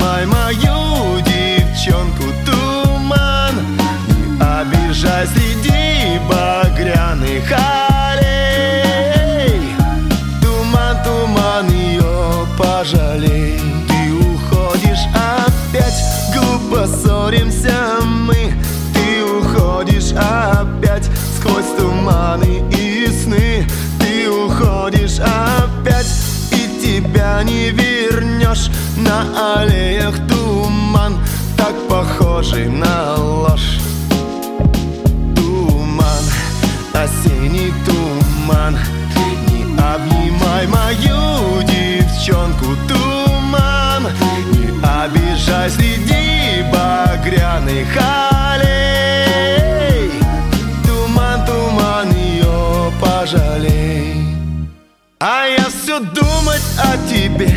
обнимай мою девчонку, туман. Не обижай среди багряных аллей. Туман, туман, ее пожалей. Ты уходишь опять, глупо ссоримся мы. Ты уходишь опять сквозь туманы и сны. Ты уходишь опять, и тебя не вернешь. На аллеях туман, так похожий на ложь. Туман, осенний туман. Не обнимай мою девчонку, туман. Не обижай среди багряных аллей. Туман, туман, ее пожалей. А я все думать о тебе,